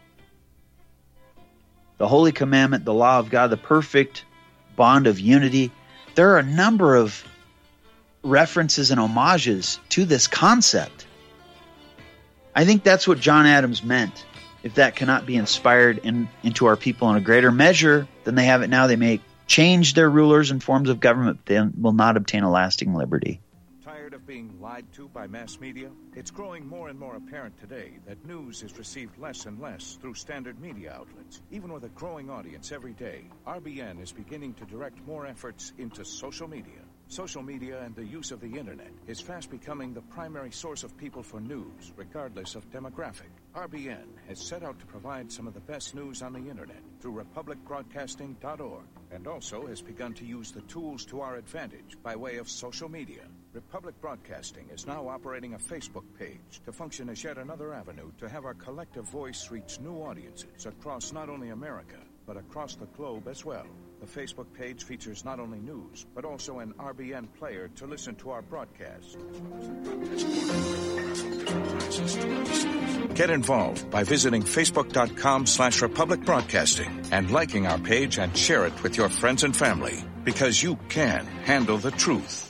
the holy commandment, the law of God, the perfect bond of unity. There are a number of references and homages to this concept. I think that's what John Adams meant. If that cannot be inspired in, into our people in a greater measure than they have it now, they may change their rulers and forms of government, but they will not obtain a lasting liberty. Tired of being lied to by mass media? It's growing more and more apparent today that news is received less and less through standard media outlets. Even with a growing audience every day, R B N is beginning to direct more efforts into social media. Social media and the use of the internet is fast becoming the primary source of people for news, regardless of demographic. R B N has set out to provide some of the best news on the internet through republic broadcasting dot org, and also has begun to use the tools to our advantage by way of social media. Republic Broadcasting is now operating a Facebook page to function as yet another avenue to have our collective voice reach new audiences across not only America, but across the globe as well. The Facebook page features not only news, but also an R B N player to listen to our broadcast. Get involved by visiting facebook.com slash Republic Broadcasting and liking our page and share it with your friends and family, because you can handle the truth.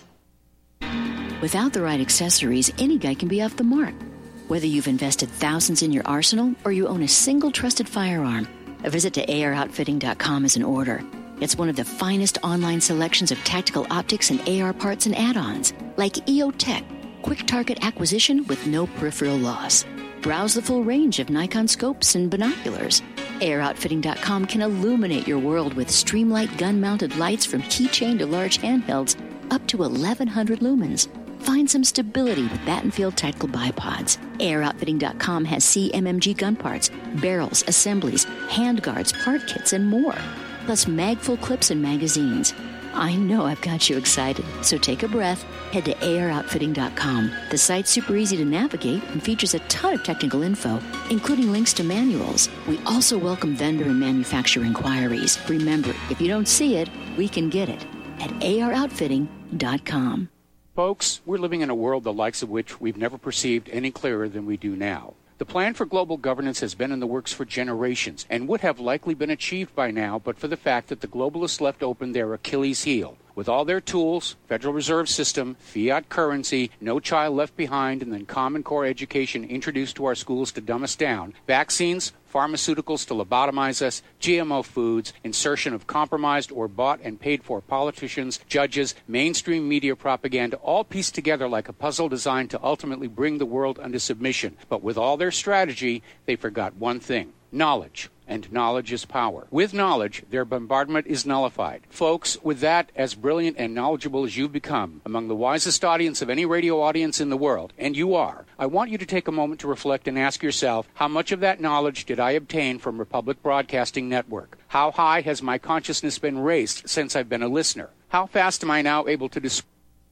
Without the right accessories, any guy can be off the mark. Whether you've invested thousands in your arsenal or you own a single trusted firearm, a visit to A R outfitting dot com is in order. It's one of the finest online selections of tactical optics and A R parts and add-ons, like E O Tech, quick target acquisition with no peripheral loss. Browse the full range of Nikon scopes and binoculars. A R outfitting dot com can illuminate your world with Streamlight gun-mounted lights from keychain to large handhelds up to eleven hundred lumens. Find some stability with Battenfield Tactical Bipods. A R outfitting dot com has C M M G gun parts, barrels, assemblies, handguards, part kits, and more. Plus mag-full clips and magazines. I know I've got you excited, so take a breath. Head to A R outfitting dot com. The site's super easy to navigate and features a ton of technical info, including links to manuals. We also welcome vendor and manufacturer inquiries. Remember, if you don't see it, we can get it at A R outfitting dot com. Folks, we're living in a world the likes of which we've never perceived any clearer than we do now. The plan for global governance has been in the works for generations and would have likely been achieved by now but for the fact that the globalists left open their Achilles heel. With all their tools, Federal Reserve System, fiat currency, no child left behind, and then Common Core education introduced to our schools to dumb us down, vaccines, pharmaceuticals to lobotomize us, G M O foods, insertion of compromised or bought and paid for politicians, judges, mainstream media propaganda, all pieced together like a puzzle designed to ultimately bring the world under submission. But with all their strategy, they forgot one thing: knowledge. And knowledge is power. With knowledge, their bombardment is nullified. Folks, with that, as brilliant and knowledgeable as you've become, among the wisest audience of any radio audience in the world, and you are, I want you to take a moment to reflect and ask yourself, how much of that knowledge did I obtain from Republic Broadcasting Network? How high has my consciousness been raised since I've been a listener? How fast am I now able to display?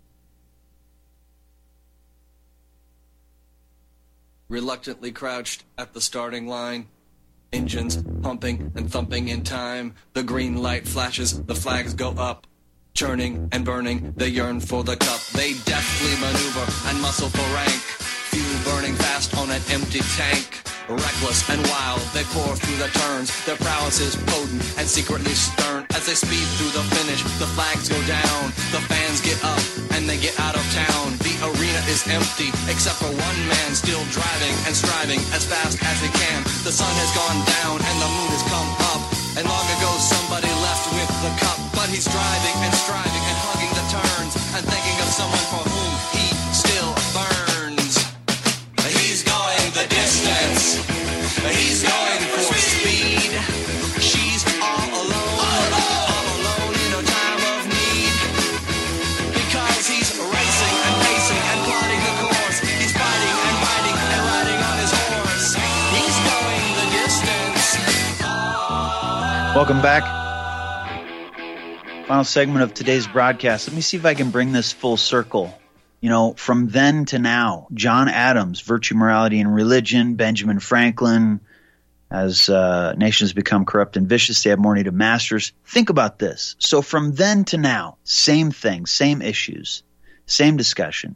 Reluctantly crouched at the starting line, engines pumping and thumping in time. The green light flashes, the flags go up. Churning and burning, they yearn for the cup. They deftly maneuver and muscle for rank. Fuel burning fast on an empty tank. Reckless and wild, they pour through the turns. Their prowess is potent and secretly stern. As they speed through the finish, the flags go down. The fans get up and they get out of town. The arena is empty, except for one man still driving and striving as fast as he can. The sun has gone down and the moon has come up. And long ago somebody left with the cup. But he's driving and striving and hugging the turns and thinking of someone for whom he still burns. He's going the distance. Welcome back. Final segment of today's broadcast. Let me see if I can bring this full circle. You know, from then to now, John Adams, Virtue, Morality, and Religion, Benjamin Franklin, as uh, nations become corrupt and vicious, they have more need of masters. Think about this. So from then to now, same thing, same issues, same discussion.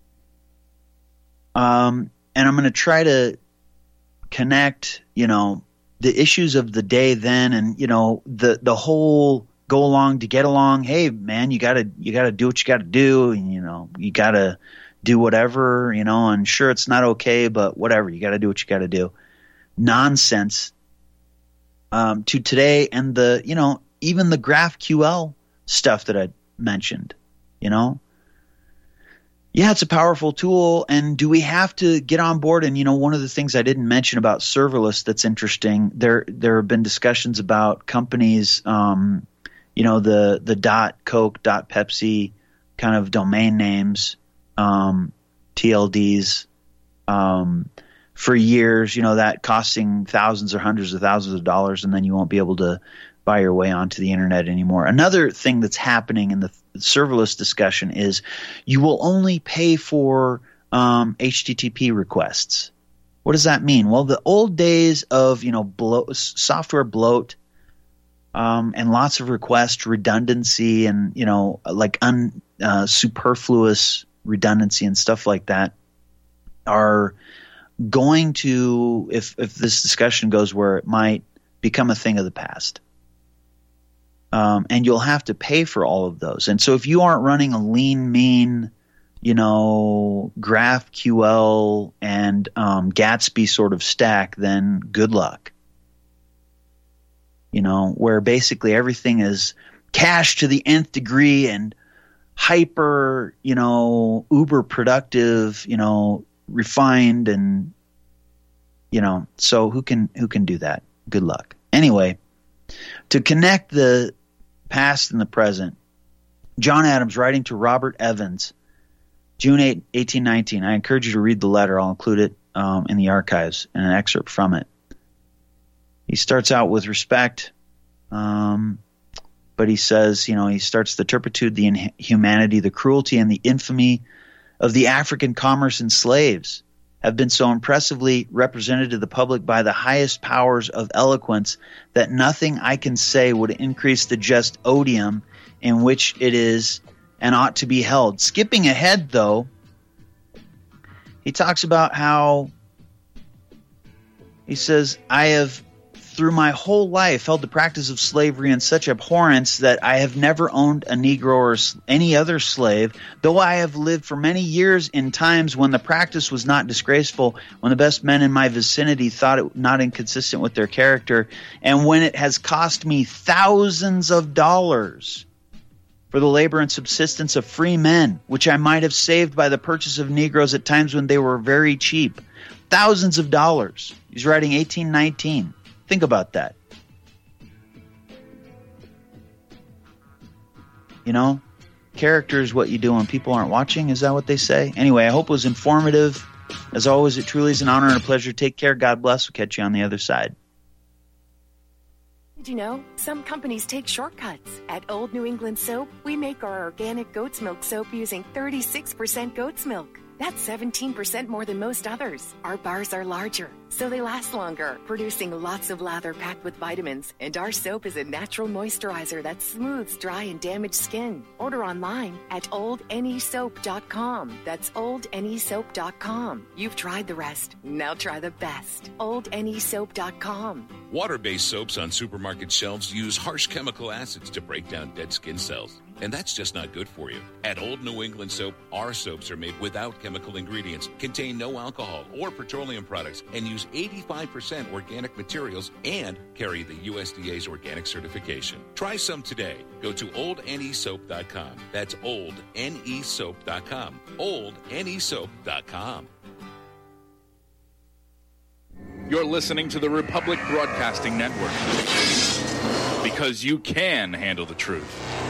Um, and I'm going to try to connect, you know, the issues of the day then, and, you know, the, the whole go along to get along. Hey man, you gotta, you gotta do what you gotta do. And, you know, you gotta do whatever, you know, and sure, it's not okay, but whatever, you gotta do what you gotta do. Nonsense, um, to today. And the, you know, even the GraphQL stuff that I mentioned, you know, yeah, it's a powerful tool. And do we have to get on board? And, you know, one of the things I didn't mention about serverless that's interesting, there there have been discussions about companies, um, you know, the the dot Coke, dot Pepsi kind of domain names, um, T L Ds, um, for years, you know, that costing thousands or hundreds of thousands of dollars, and then you won't be able to buy your way onto the internet anymore. Another thing that's happening in the serverless discussion is you will only pay for um, H T T P requests. What does that mean? Well, the old days of, you know, bloat, software bloat, um, and lots of request redundancy and, you know, like un, uh, superfluous redundancy and stuff like that are going to, if if this discussion goes where it might, become a thing of the past. Um, and you'll have to pay for all of those. And so if you aren't running a lean, mean, you know, GraphQL and um, Gatsby sort of stack, then good luck. You know, where basically everything is cached to the nth degree and hyper, you know, uber productive, you know, refined, and, you know, so who can who can do that? Good luck. Anyway, to connect the past and the present, John Adams writing to Robert Evans, June eighth, eighteen nineteen. I encourage you to read the letter. I'll include it um, in the archives and an excerpt from it. He starts out with respect, um, but he says, you know, he starts the turpitude, the inhumanity, the cruelty, and the infamy of the African commerce and slaves have been so impressively represented to the public by the highest powers of eloquence that nothing I can say would increase the just odium in which it is and ought to be held. Skipping ahead, though, he talks about how he says, I have through my whole life held the practice of slavery in such abhorrence that I have never owned a Negro or any other slave, though I have lived for many years in times when the practice was not disgraceful, when the best men in my vicinity thought it not inconsistent with their character, and when it has cost me thousands of dollars for the labor and subsistence of free men, which I might have saved by the purchase of Negroes at times when they were very cheap. Thousands of dollars. He's writing eighteen nineteen. Think about that. You know, character is what you do when people aren't watching. Is that what they say? Anyway, I hope it was informative. As always, it truly is an honor and a pleasure. Take care. God bless. We'll catch you on the other side. Did you know some companies take shortcuts? At Old New England Soap, we make our organic goat's milk soap using thirty-six percent goat's milk. That's seventeen percent more than most others. Our bars are larger, so they last longer, producing lots of lather packed with vitamins. And our soap is a natural moisturizer that smooths dry and damaged skin. Order online at old n e soap dot com. That's old n e soap dot com. You've tried the rest. Now try the best. old n e soap dot com. Water-based soaps on supermarket shelves use harsh chemical acids to break down dead skin cells. And that's just not good for you. At Old New England Soap, our soaps are made without chemical ingredients, contain no alcohol or petroleum products, and use eighty-five percent organic materials and carry the U S D A's organic certification. Try some today. Go to old n e soap dot com. That's old n e soap dot com. old n e soap dot com. You're listening to the Republic Broadcasting Network. Because you can handle the truth.